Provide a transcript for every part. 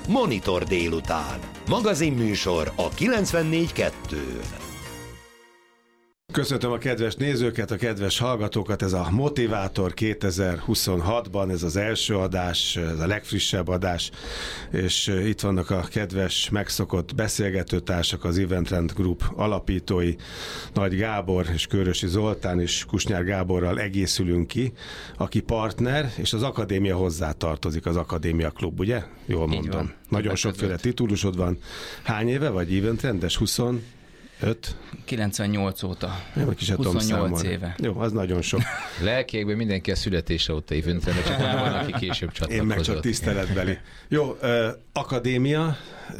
Monitor délután. Magazinműsor a 94.2-n. Köszöntöm a kedves nézőket, a kedves hallgatókat, ez a Motivátor 2026-ban, ez az első adás, ez a legfrissebb adás, és itt vannak a kedves, megszokott beszélgetőtársak, az Eventrend Group alapítói, Nagy Gábor és Kőrösi Zoltán, és Kusnyár Gáborral egészülünk ki, aki partner, és az akadémia hozzátartozik, az Akadémia Klub, ugye? Jól mondom. Nagyon sokféle titulusod van. Hány éve vagy Eventrendes? 98 óta. 28 éve. Jó, az nagyon sok. Lelkiekben mindenki a születése óta Eventrendes, csak van, aki később csatlakozott. Én meg csak tiszteletbeli. Jó, akadémia,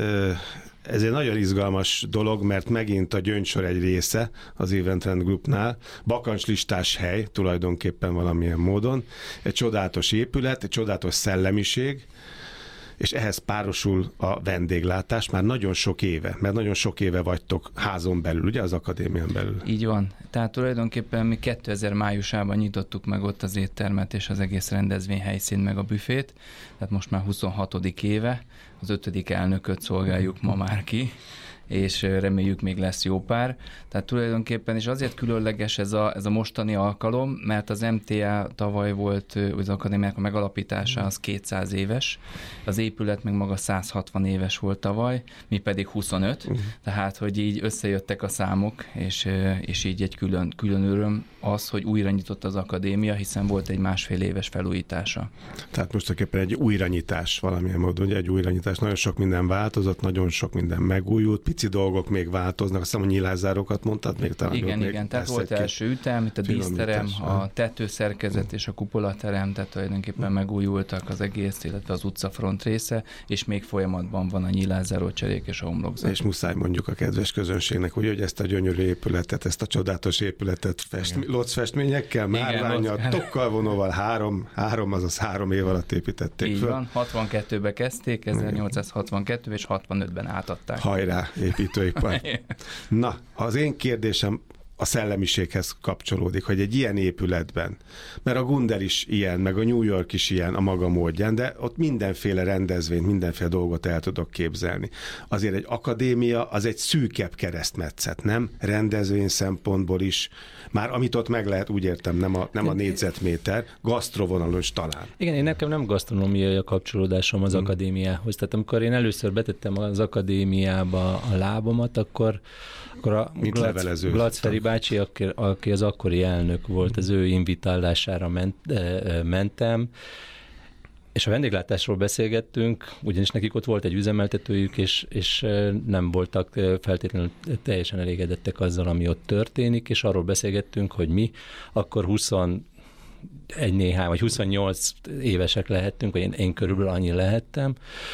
ez egy nagyon izgalmas dolog, mert megint a gyöngysor egy része az Eventrend Groupnál. Bakancslistás hely tulajdonképpen valamilyen módon. Egy csodálatos épület, egy csodálatos szellemiség, és ehhez párosul a vendéglátás már nagyon sok éve, mert nagyon sok éve vagytok házon belül, ugye, az akadémián belül. Így van. Tehát tulajdonképpen mi 2000 májusában nyitottuk meg ott az éttermet és az egész rendezvényhelyszín meg a büfét, tehát most már 26. éve, az 5. elnököt szolgáljuk ma már ki, és reméljük még lesz jó pár. Tehát tulajdonképpen is azért különleges ez a mostani alkalom, mert az MTA tavaly volt, az akadémiák a megalapítása az 200 éves, az épület meg maga 160 éves volt tavaly, mi pedig 25, tehát hogy így összejöttek a számok, és így egy külön öröm az, hogy újra nyitott az akadémia, hiszen volt egy 1,5 éves felújítása. Tehát most tulajdonképpen egy újranyitás valamilyen módon, ugye egy újranyitás, nagyon sok minden változott, nagyon sok minden megújult, pici dolgok még változnak, azt hiszem, a nyilászárokat mondtad még talán. Igen, tehát volt első ütem, itt a díszterem, a tetőszerkezet és a kupolaterem, tehát tulajdonképpen megújultak az egész, illetve az utcafront része, és még folyamatban van a nyilázáró cserék és a homlokzat. És muszáj mondjuk a kedves közönségnek, ugye, hogy ezt a gyönyörű épületet, ezt a csodálatos épületet locfestményekkel, márvánnyal, tokkal, vonóval, azaz 3 év alatt építették így föl. Van, 62-ben kezdték, 1862 és 65-ben átadták. Hajrá, építőipar. Na, az én kérdésem a szellemiséghez kapcsolódik, hogy egy ilyen épületben, mert a Gundel is ilyen, meg a New York is ilyen a maga módján, de ott mindenféle rendezvényt, mindenféle dolgot el tudok képzelni. Azért egy akadémia az egy szűkebb keresztmetszet, nem? Rendezvény szempontból is. Már amit ott meg lehet, úgy értem, nem a négyzetméter, gasztrovonalon is talán. Igen, én nekem nem gasztronómiai a kapcsolódásom az akadémiához. Tehát amikor én először betettem az akadémiába a lábamat, akkor a Glac Feri bácsi, aki az akkori elnök volt, az ő invitálására mentem, és a vendéglátásról beszélgettünk, ugyanis nekik ott volt egy üzemeltetőjük, és nem voltak feltétlenül teljesen elégedettek azzal, ami ott történik, és arról beszélgettünk, hogy mi akkor 28 évesek lehettünk, vagy én körülbelül annyi lehettem.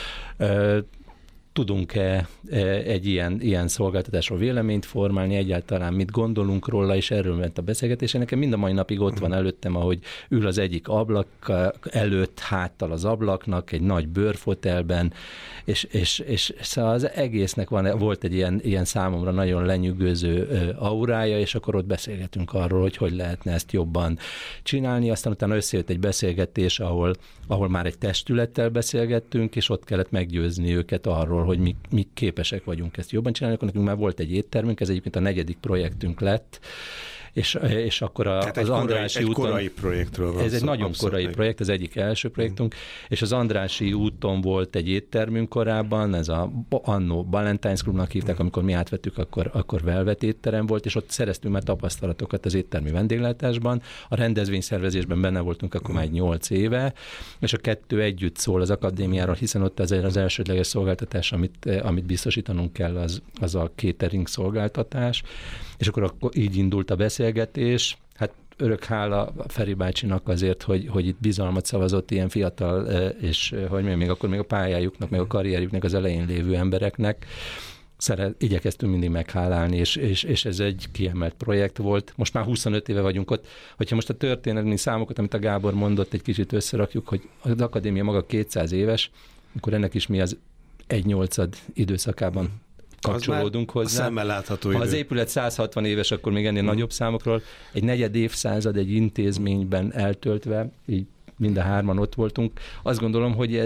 Tudunk-e egy ilyen szolgáltatásról véleményt formálni, egyáltalán mit gondolunk róla, és erről ment a beszélgetés. Nekem mind a mai napig ott van előttem, ahogy ül az egyik ablak előtt, háttal az ablaknak, egy nagy bőrfotelben, és szóval az egésznek volt egy ilyen számomra nagyon lenyűgöző aurája, és akkor ott beszélgetünk arról, hogy lehetne ezt jobban csinálni. Aztán utána összejött egy beszélgetés, ahol már egy testülettel beszélgettünk, és ott kellett meggyőzni őket arról, hogy mi képesek vagyunk ezt jobban csinálni. Akkor nekünk már volt egy éttermünk, ez egyébként a 4. projektünk lett, és akkor az Andrássy úton... Egy korai projektről van. Ez egy nagyon korai projekt, az egyik első projektunk, és az Andrássy úton volt egy éttermünk korábban, ez annó Valentine's Clubnak hívták, amikor mi átvettük, akkor Velvet étterem volt, és ott szereztünk már tapasztalatokat az éttermi vendéglátásban. A rendezvényszervezésben benne voltunk akkor már 8 éve, és a 2 együtt szól az akadémiáról, hiszen ott az elsődleges szolgáltatás, amit biztosítanunk kell, az a catering szolgáltatás, és akkor így indult a beszélgetés. Hát örök hála Feri bácsinak azért, hogy itt bizalmat szavazott ilyen fiatal, és hogy még akkor még a pályájuknak, meg a karrierjüknek az elején lévő embereknek. Igyekeztünk mindig meghálálni, és ez egy kiemelt projekt volt. Most már 25 éve vagyunk ott. Hogyha most a történelmi számokat, amit a Gábor mondott, egy kicsit összerakjuk, hogy az akadémia maga 200 éves, akkor ennek is mi az 1/8 időszakában kapcsolódunk hozzá. Szemmel látható idő. Ha az épület 160 éves, akkor még ennél nagyobb számokról. Egy negyed évszázad egy intézményben eltöltve, így mind a hárman ott voltunk. Azt gondolom, hogy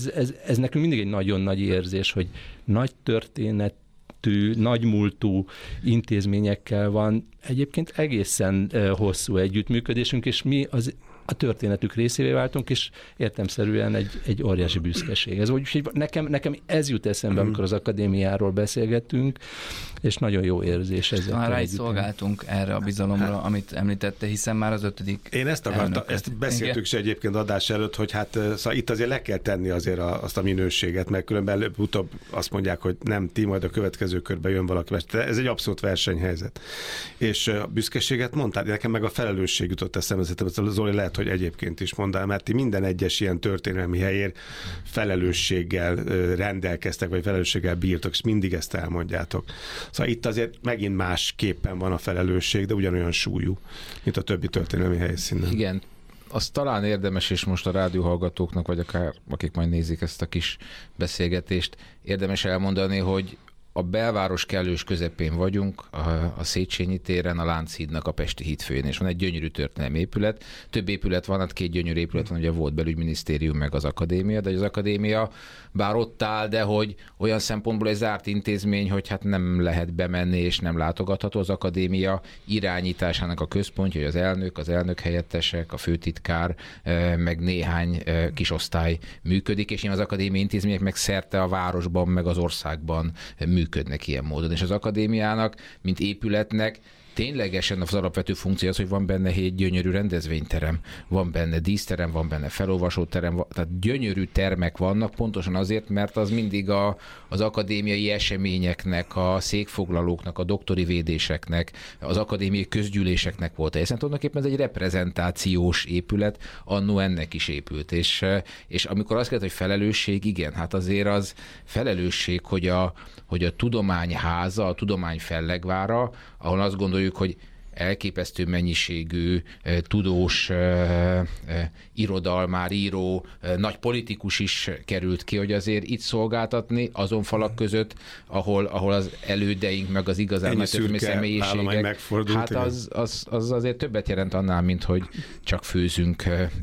ez nekünk mindig egy nagyon nagy érzés, hogy nagy történetű, nagymúltú intézményekkel van egyébként egészen hosszú együttműködésünk, és mi a történetük részévé váltunk, és értelemszerűen egy óriási büszkeség. Ez úgyhogy nekem ez jut eszembe, amikor az akadémiáról beszélgettünk, és nagyon jó érzés ez. Rá is szolgáltunk erre a bizalomra, amit említette, hiszen már az 5. Én ezt akartam, ezt beszéltük se egyébként adás előtt, hogy hát szóval itt azért le kell tenni azért azt a minőséget, mert különben előbb-utóbb azt mondják, hogy nem, ti majd a következő körbe jön valaki. Ez egy abszolút versenyhelyzet. És a büszkeséget mondtál, nekem meg a felelősség jutott eszembe, Zoli lehet, hogy egyébként is mondál, mert ti minden egyes ilyen történelmi helyért felelősséggel rendelkeztek, vagy felelősséggel bírtok, és mindig ezt elmondjátok. Szóval itt azért megint másképpen van a felelősség, de ugyanolyan súlyú, mint a többi történelmi helyszínen. Igen, az talán érdemes, és most a rádióhallgatóknak, vagy akár akik majd nézik ezt a kis beszélgetést, érdemes elmondani, hogy a belváros kellős közepén vagyunk, a Széchenyi téren, a Lánchídnak a Pesti hídfőjén, és van egy gyönyörű történelmi épület. Több épület van, hát 2 gyönyörű épület van, ugye volt belügyminisztérium, meg az akadémia, de az akadémia bár ott áll, de hogy olyan szempontból egy zárt intézmény, hogy hát nem lehet bemenni, és nem látogatható. Az akadémia irányításának a központja, hogy az elnök helyettesek, a főtitkár, meg néhány kis osztály működik, és az akadémia intézmények meg szerte a városban, meg az országban működnek ilyen módon. És az akadémiának, mint épületnek ténylegesen az alapvető funkció az, hogy van benne 7 gyönyörű rendezvényterem, van benne díszterem, van benne felolvasóterem, tehát gyönyörű termek vannak, pontosan azért, mert az mindig az akadémiai eseményeknek, a székfoglalóknak, a doktori védéseknek, az akadémiai közgyűléseknek volt. Hiszen tulajdonképpen ez egy reprezentációs épület, annó ennek is épült. És amikor azt kérdez, hogy felelősség, igen, hát azért az felelősség, hogy a tudományháza, a tudomány fellegvára, ahol azt gondoljuk, hogy elképesztő mennyiségű tudós, irodalmár, író, nagy politikus is került ki, hogy azért itt szolgáltatni azon falak között, ahol az elődeink, meg az igazán nagy személyiségek, hát az azért többet jelent annál, mint hogy csak főzünk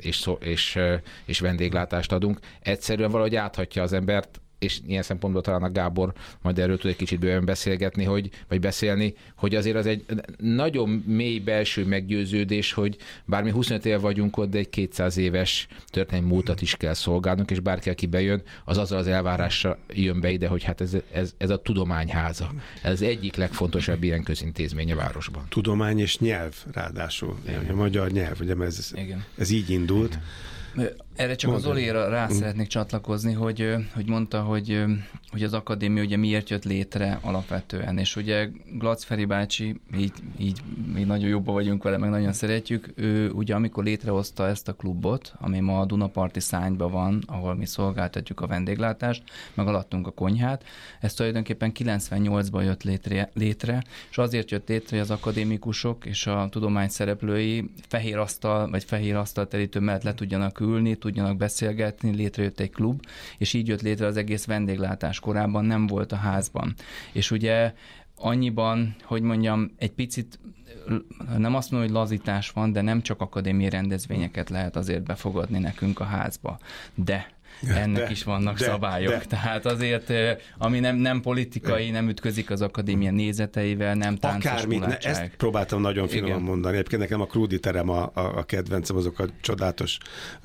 és vendéglátást adunk. Egyszerűen valahogy áthatja az embert, és ilyen szempontból talán a Gábor majd erről tud egy kicsit bőven beszélgetni, vagy beszélni, hogy azért az egy nagyon mély belső meggyőződés, hogy bármi 25 éve vagyunk ott, de egy 200 éves történelmi múltat is kell szolgálnunk, és bárki, aki bejön, az azzal az elvárásra jön be ide, hogy hát ez a tudományháza. Ez egyik legfontosabb ilyen közintézmény a városban. Tudomány és nyelv ráadásul. A magyar nyelv, ugye ez így indult. Erre csak az Zolira rá szeretnék csatlakozni, hogy mondta, hogy az akadémia ugye miért jött létre alapvetően, és ugye Glac Feri bácsi, így még nagyon jobban vagyunk vele, meg nagyon szeretjük, ő ugye amikor létrehozta ezt a klubot, ami ma a Dunaparti Szányban van, ahol mi szolgáltatjuk a vendéglátást, meg alattunk a konyhát, ez tulajdonképpen 98-ban jött létre, és azért jött létre, hogy az akadémikusok és a tudomány szereplői fehér asztal terítő mellett le tudjanak ülni, tudjanak beszélgetni, létrejött egy klub, és így jött létre az egész vendéglátás. Korábban nem volt a házban. És ugye annyiban, hogy mondjam, egy picit, nem azt mondom, hogy lazítás van, de nem csak akadémiai rendezvényeket lehet azért befogadni nekünk a házba. De ennek is vannak szabályok. Tehát azért, ami nem politikai, nem ütközik az akadémia nézeteivel, nem táncos mulatság. Ezt próbáltam nagyon finoman mondani. Egyébként nekem a Krúdi terem a kedvencem, azok a csodálatos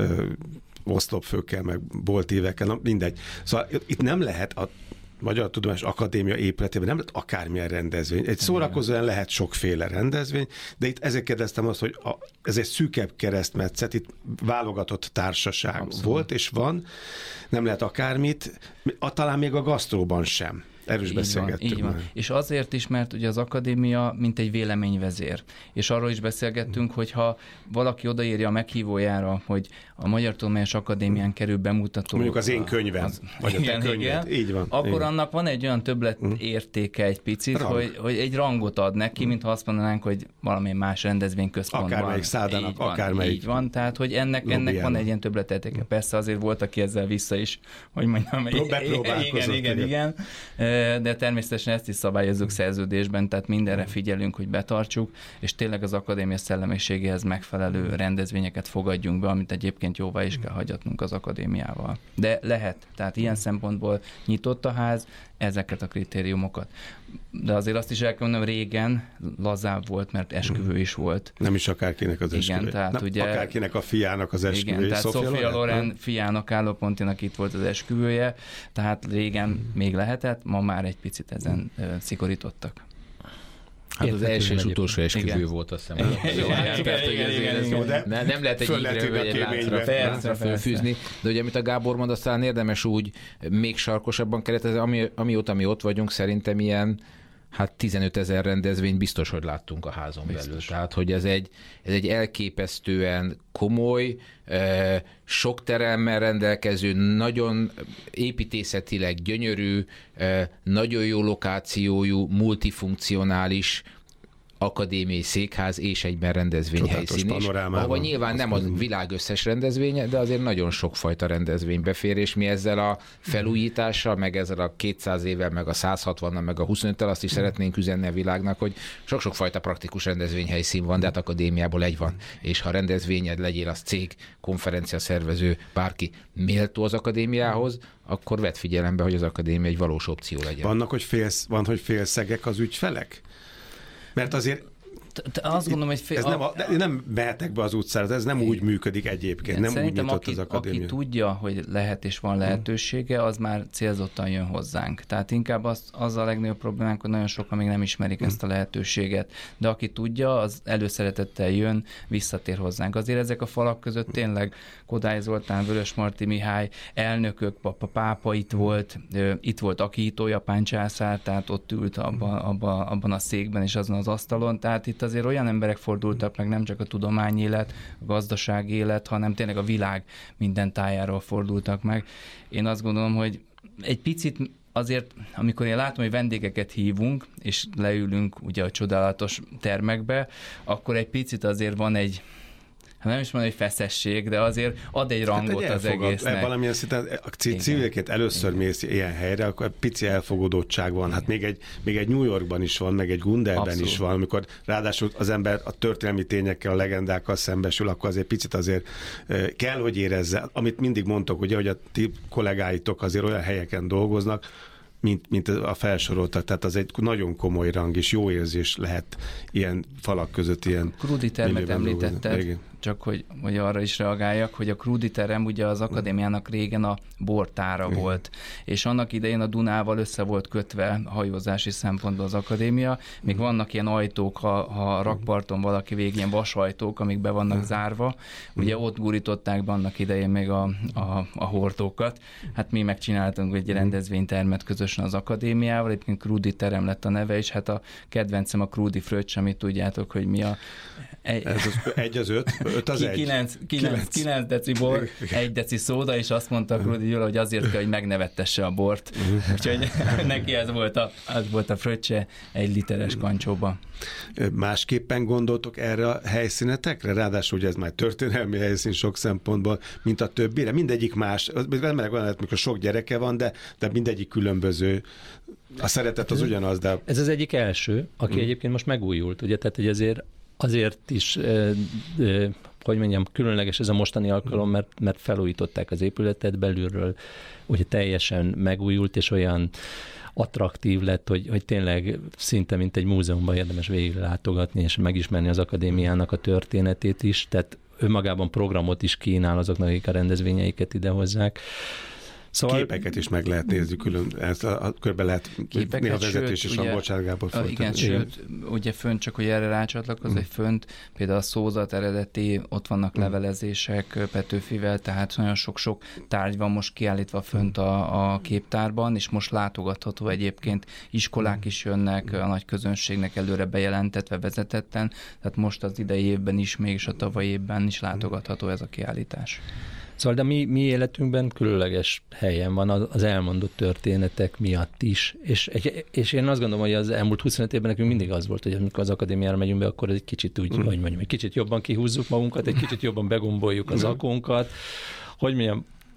oszlopfőkkel, meg boltívekkel, mindegy. Szóval itt nem lehet a Magyar Tudományos Akadémia épületében nem lehet akármilyen rendezvény. Egy szórakozóan lehet sokféle rendezvény, de itt ezért kérdeztem azt, hogy ez egy szűkebb keresztmetszet, itt válogatott társaság volt és van, nem lehet akármit, talán még a gasztróban sem. Erről is beszélgettünk. Így van. És azért is, mert ugye az akadémia mint egy véleményvezér. És arról is beszélgettünk, hogy ha valaki odaírja a meghívójára, hogy a Magyar Tudományos Akadémián kerül bemutató. Mondjuk az én könyvem, vagy a te könyved. Így van. Akkor annak van egy olyan többlet értéke egy picit, hogy egy rangot ad neki, mintha azt mondanánk, hogy valamilyen más rendezvényközpontban. Akármelyik szállának, akármelyik. Így van, tehát hogy ennek van egy ilyen többlet értéke. Persze azért volt, aki ezzel vissza is, hogy mondjam, bepróbálkozott. Igen. de természetesen ezt is szabályozzuk szerződésben, tehát mindenre figyelünk, hogy betartsuk, és tényleg az akadémia szellemiségéhez megfelelő rendezvényeket fogadjunk be, amit egyébként jóvá is kell hagyatnunk az akadémiával. De lehet, tehát ilyen szempontból nyitott a ház, ezeket a kritériumokat. De azért azt is el kell mondanom, régen lazább volt, mert esküvő is volt. Nem is akárkinek az esküvő. Igen, tehát ugye... Akárkinek a fiának az esküvő. Igen, tehát Sofia Loren fiának, Álló Pontinak itt volt az esküvője, tehát régen még lehetett, ma már egy picit ezen szigorítottak. Hát az első és utolsó esküvő volt, azt hiszem. Nem lehet egy ígre vagy egy láncra felfűzni, de ugye, amit a Gábor mond, aztán érdemes úgy még sarkosabban keretezni, amióta mi ott vagyunk, szerintem ilyen 15 000 rendezvényt biztos, hogy láttunk a házon belül. Tehát, hogy ez egy elképesztően komoly, sok teremmel rendelkező, nagyon építészetileg gyönyörű, nagyon jó lokációjú, multifunkcionális akadémiai székház és egyben rendezvényhelyszín is. Ahol nyilván nem a világ összes rendezvénye, de azért nagyon sokfajta rendezvény befér, és mi ezzel a felújítással, meg ezzel a 200 évvel, meg a 160-nal, meg a 25-tel azt is szeretnénk üzenni a világnak, hogy sok-sok fajta praktikus rendezvényhelyszín van, de hát akadémiából egy van. És ha rendezvényed, legyél az cég, konferencia szervező, bárki méltó az akadémiához, akkor vedd figyelembe, hogy az akadémia egy valós opció legyen. Van, hogy félszegek az ügyfelek? Mert azért azt gondolom, hogy nem mehetek be az utcára, ez nem úgy működik egyébként, nem úgy nyitott az akadémia. Aki tudja, hogy lehet és van lehetősége, az már célzottan jön hozzánk. Tehát inkább az a legnagyobb problémánk, hogy nagyon sokan még nem ismerik ezt a lehetőséget. De aki tudja, az előszeretettel jön, visszatér hozzánk. Azért ezek a falak között tényleg Kodály Zoltán, Vörösmarty Mihály, elnökök, pápa itt volt Akihito japán császár, tehát ott ült abban a székben és azon az asztalon. Tehát itt azért olyan emberek fordultak meg, nem csak a tudományélet, a gazdasági élet, hanem tényleg a világ minden tájáról fordultak meg. Én azt gondolom, hogy egy picit azért, amikor én látom, hogy vendégeket hívunk, és leülünk ugye a csodálatos termekbe, akkor egy picit azért van egy, nem is mondom, hogy feszesség, de azért ad egy rangot az egésznek. Valamilyen szinten civilként először mész ilyen helyre, akkor pici elfogadottság van. Hát még egy New Yorkban is van, meg egy Gundelben is van, amikor ráadásul az ember a történelmi tényekkel, a legendákkal szembesül, akkor azért picit azért kell, hogy érezze, amit mindig mondtok, ugye, hogy a ti kollégáitok azért olyan helyeken dolgoznak, mint a felsoroltak, tehát az egy nagyon komoly rang, és jó érzés lehet ilyen falak között, ilyen... Krúdi termet említetted, csak hogy arra is reagáljak, hogy a Krúdi terem ugye az akadémiának régen a bortára volt, és annak idején a Dunával össze volt kötve hajózási szempontból az akadémia, még vannak ilyen ajtók, ha rakparton valaki vég, ilyen vasajtók, amik be vannak zárva, ugye ott gurították be annak idején még a hordókat, hát mi megcsináltunk egy rendezvénytermet közösen az akadémiával, egyébként Krúdi terem lett a neve, és hát a kedvencem a Krúdi fröccs, amit tudjátok, hogy mi a... Ez az 1 az 5, 5 az 1. 9 deci bor, 1 deci szóda, és azt mondta Krúdi Gyula, hogy azért kell, hogy megnevettesse a bort. Úgyhogy neki ez volt a fröccse 1 literes kancsóba. Másképpen gondoltok erre a helyszínetekre? Ráadásul ugye ez már történelmi helyszín sok szempontból, mint a többire. Mindegyik más. Meleg van, amikor sok gyereke van, de mindegyik különböző. A szeretet az ugyanaz, de... Ez az egyik első, aki egyébként most megújult, ugye? Tehát, hogy azért is, hogy mondjam, különleges ez a mostani alkalom, mert felújították az épületet belülről, ugye teljesen megújult, és olyan attraktív lett, hogy tényleg szinte mint egy múzeumban érdemes végiglátogatni, és megismerni az akadémiának a történetét is, tehát önmagában programot is kínál azoknak, akik a rendezvényeiket idehozzák. Szóval képeket is meg lehet nézni, körbe lehet néha vezetés és a bocsánatgából folytatni. Igen, sőt, ugye fönt, csak hogy erre rácsatlakoz, hogy fönt például a szózat eredeti, ott vannak levelezések Petőfivel, tehát nagyon sok tárgy van most kiállítva fönt a képtárban, és most látogatható egyébként, iskolák is jönnek, a nagy közönségnek előre bejelentetve, vezetetten, tehát most az idei évben is, mégis a tavalyi évben is látogatható ez a kiállítás. Szóval, de mi életünkben különleges helyen van az elmondott történetek miatt is, és én azt gondolom, hogy az elmúlt 25 évben nekünk mindig az volt, hogy amikor az akadémiára megyünk be, akkor egy kicsit úgy, hogy mondjam, egy kicsit jobban kihúzzuk magunkat, egy kicsit jobban begomboljuk az akónkat, hogy mondjam,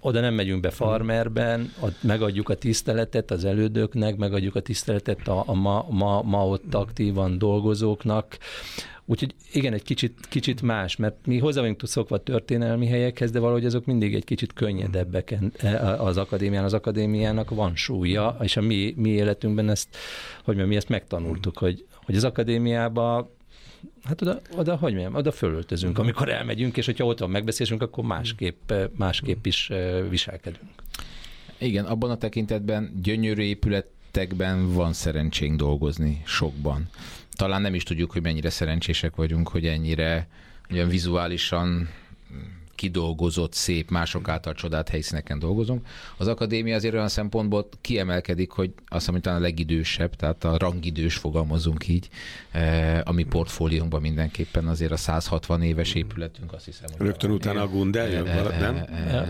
oda nem megyünk be farmerben, megadjuk a tiszteletet az elődöknek, megadjuk a tiszteletet a ma ott aktívan dolgozóknak. Úgyhogy igen, egy kicsit más, mert mi hozzá vagyunk szokva történelmi helyekhez, de valahogy azok mindig egy kicsit könnyedebbek az akadémián. Az akadémiának van súlya, és a mi életünkben ezt, mi ezt megtanultuk, hogy az akadémiában hát oda fölöltözünk, amikor elmegyünk, és hogyha ott van megbeszélésünk, akkor másképp is viselkedünk. Igen, abban a tekintetben gyönyörű épületekben van szerencsénk dolgozni, sokban. Talán nem is tudjuk, hogy mennyire szerencsések vagyunk, hogy ennyire olyan vizuálisan kidolgozott, szép, mások által csodált helyszíneken dolgozunk. Az akadémia azért olyan szempontból kiemelkedik, hogy azt hiszem, hogy talán a legidősebb, tehát a rangidős, fogalmazunk így, ami portfóliónkban mindenképpen azért a 160 éves épületünk, azt hiszem. Rögtön utána a Gundel jön, nem?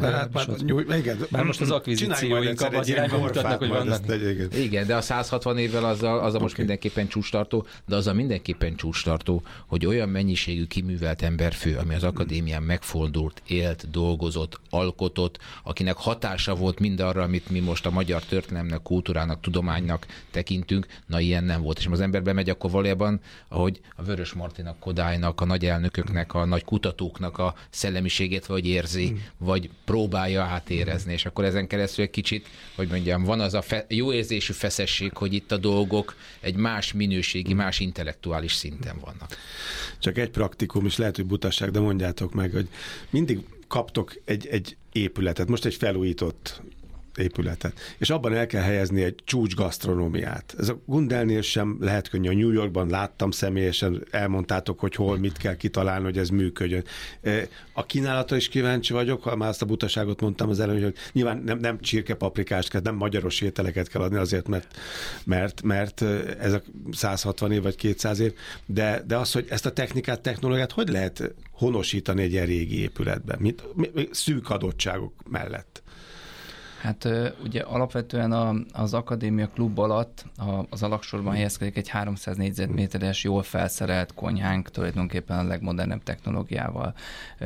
Már most az akvizícióink abban az irányban mutatnak, hogy vannak. Igen, de a 160 évvel az most mindenképpen csúcstartó, de az a mindenképpen csúcstartó, hogy olyan mennyiségű kiművelt emberfő, ami az akadémián megfordult, élt, dolgozott, alkotott, akinek hatása volt mindarra, amit mi most a magyar történelemnek, kultúrának, tudománynak tekintünk, na ilyen nem volt. És az ember bemegy, akkor valójában, ahogy a Vörös Martinak, Kodálynak, a nagy elnököknek, a nagy kutatóknak a szellemiségét vagy érzi, vagy próbálja átérezni, és akkor ezen keresztül egy kicsit, hogy mondjam, van az a jó érzésű feszesség, hogy itt a dolgok egy más minőségi, más intellektuális szinten vannak. Csak egy praktikum, és lehet, hogy butaság, de mondjátok meg, hogy mindig kaptok egy épületet, most egy felújított épületet, és abban el kell helyezni egy csúcs gasztronómiát. Ez a Gundelnél sem lehet könnyű. A New Yorkban láttam személyesen, elmondtátok, hogy hol mit kell kitalálni, hogy ez működjön. A kínálatra is kíváncsi vagyok, ha már azt a butaságot mondtam az előbb, hogy nyilván nem csirkepaprikást kell, nem magyaros ételeket kell adni azért, mert ez a 160 év vagy 200 év, de az, hogy ezt a technikát, technológiát hogy lehet honosítani egy ilyen régi épületben, szűk adottságok mellett? Hát ugye alapvetően az Akadémia Klub alatt az alagsorban helyezkedik egy 300 négyzetméteres, jól felszerelt konyhánk, tulajdonképpen a legmodernebb technológiával.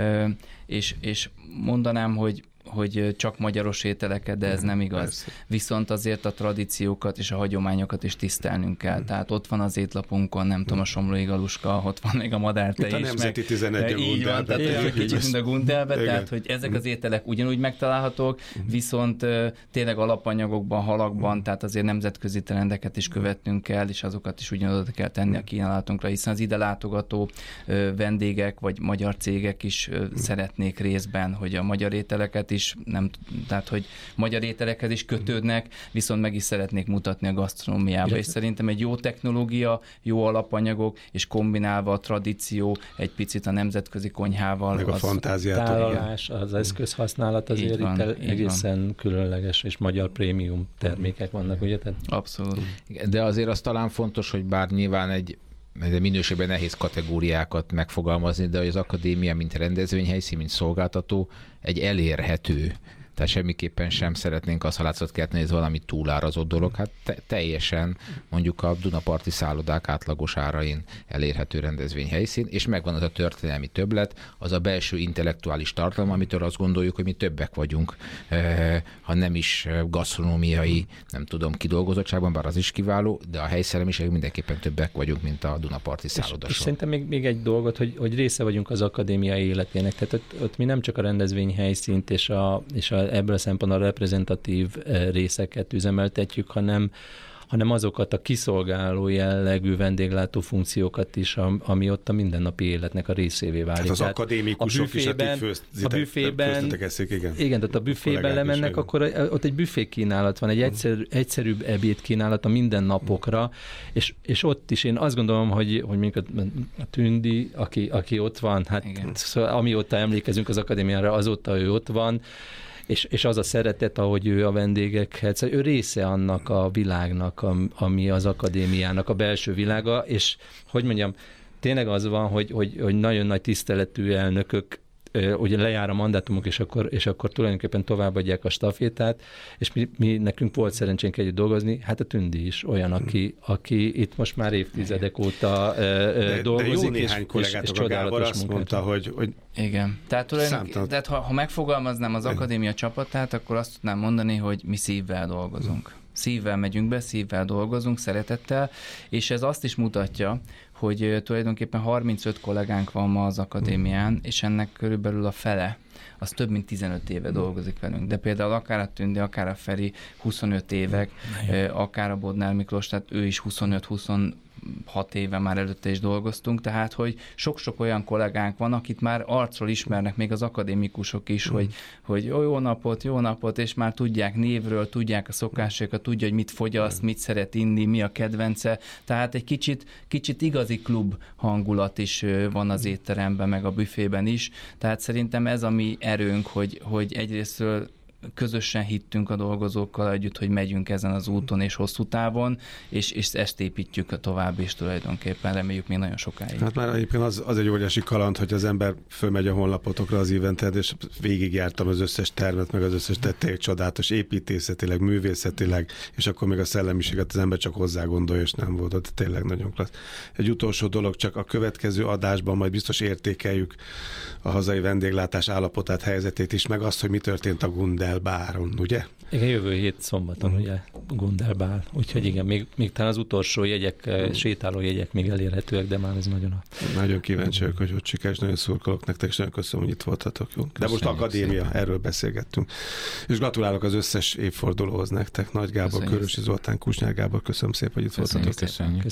És mondanám, hogy csak magyaros ételeket, de ez nem igaz. Persze. Viszont azért a tradíciókat és a hagyományokat is tisztelnünk kell. Tehát ott van az étlapunkon, nem tudom, a somlói galuska, ott van még a madártej is. A Nemzeti 11 a Gundelbe. Így van, kicsit mind a Gundelbe, tehát hogy ezek az ételek ugyanúgy megtalálhatók, viszont tényleg alapanyagokban, halakban, tehát azért nemzetközi trendeket is követnünk kell, és azokat is ugyanoda kell tenni a kínálatunkra, hiszen az ide látogató vendégek vagy magyar cégek is szeretnék részben, hogy a magyar ételeket is, tehát hogy magyar ételekhez is kötődnek, viszont meg is szeretnék mutatni a gasztronómiába, és szerintem egy jó technológia, jó alapanyagok, és kombinálva a tradíció egy picit a nemzetközi konyhával. Meg a fantáziától. Tálalás, az eszközhasználat azért itt egészen különleges, és magyar prémium termékek vannak, ugye? Abszolút. De azért az talán fontos, hogy bár nyilván egy minőségben nehéz kategóriákat megfogalmazni, de az akadémia, mint rendezvényhelyszín, mint szolgáltató, egy elérhető. Tehát semmiképpen sem szeretnénk azt, ha látszott kelteni, hogy ez valami túlárazott dolog. Hát teljesen mondjuk a Dunaparti szállodák átlagos árain elérhető rendezvényhelyszín, és megvan az a történelmi többlet, az a belső intellektuális tartalom, amitől azt gondoljuk, hogy mi többek vagyunk, ha nem is gasztronómiai, nem tudom, kidolgozottságban, bár az is kiváló, de a helyszellemiségek mindenképpen többek vagyunk, mint a Dunaparti szállodasok. És szerintem még egy dolgot, hogy része vagyunk az akadémiai életének, tehát ott mi nem csak a rendezvényhelyszínt és ebből a szempontból a reprezentatív részeket üzemeltetjük, hanem azokat a kiszolgáló jellegű vendéglátó funkciókat is, ami ott a mindennapi életnek a részévé válik. Tehát az akadémikusok is, a büfében, igen, tehát a büfében lemennek, akkor ott egy büfékínálat van, egy egyszerűbb ebédkínálat a mindennapokra, és ott is én azt gondolom, hogy mondjuk a Tündi, aki ott van, hát szóval, amióta emlékezünk az akadémiára, azóta ő ott van, és az a szeretet, ahogy ő a vendégekhez, ő része annak a világnak, ami az akadémiának a belső világa, és hogy mondjam, tényleg az van, hogy nagyon nagy tiszteletű elnökök ugye lejár a mandátumok, és akkor tulajdonképpen továbbadják a stafétát, és mi nekünk volt szerencsénk együtt dolgozni, hát a Tündi is olyan, aki itt most már évtizedek óta dolgozik, de jó néhány kollégátok, a Gábor azt mondta, hogy igen. Tehát ha megfogalmaznám az akadémia csapatát, akkor azt tudnám mondani, hogy mi szívvel dolgozunk. Szívvel megyünk be, szívvel dolgozunk, szeretettel, és ez azt is mutatja, hogy tulajdonképpen 35 kollégánk van ma az akadémián, és ennek körülbelül a fele, az több mint 15 éve dolgozik velünk. De például akár a Tündi, akár a Feri 25 évek, akár a Bodnár Miklós, tehát ő is 25-26 éve már előtte is dolgoztunk, tehát hogy sok-sok olyan kollégánk van, akit már arcról ismernek még az akadémikusok is, hogy jó napot, és már tudják névről, tudják a szokásaikat, tudja, hogy mit fogyaszt, mit szeret inni, mi a kedvence, tehát egy kicsit igazi klub hangulat is van az étteremben, meg a büfében is, tehát szerintem ez a mi erőnk, hogy egyrésztről közösen hittünk a dolgozókkal együtt, hogy megyünk ezen az úton és hosszú távon, és ezt építjük tovább is tulajdonképpen, reméljük még nagyon sokáig. Hát már egyébként az egy óriási kaland, hogy az ember fölmegy a honlapotokra az evented, és végigjártam az összes termet, meg az összes tették csodálatos építészetileg, művészetileg, és akkor még a szellemiséget az ember csak hozzá gondolja, és nem volt ott, tényleg nagyon klassz. Egy utolsó dolog, csak a következő adásban majd biztos értékeljük a hazai vendéglátás állapotát, helyzetét is, meg azt, hogy mi történt a Gundelbáron, ugye? Igen, jövő hét szombaton, ugye, Gundelbár. Úgyhogy igen, még talán az utolsó jegyek, sétáló jegyek még elérhetőek, de már ez nagyon kíváncsi vagyok, hogy ott sikeres, nagyon szurkolok nektek, és nagyon köszönöm, hogy itt voltatok. Jó? De most akadémia, szépen. Erről beszélgettünk. És gratulálok az összes évfordulóhoz nektek. Nagy Gábor, Körösi Zoltán, Kusnyár Gábor, köszönöm szépen, hogy itt voltatok. Köszönjük.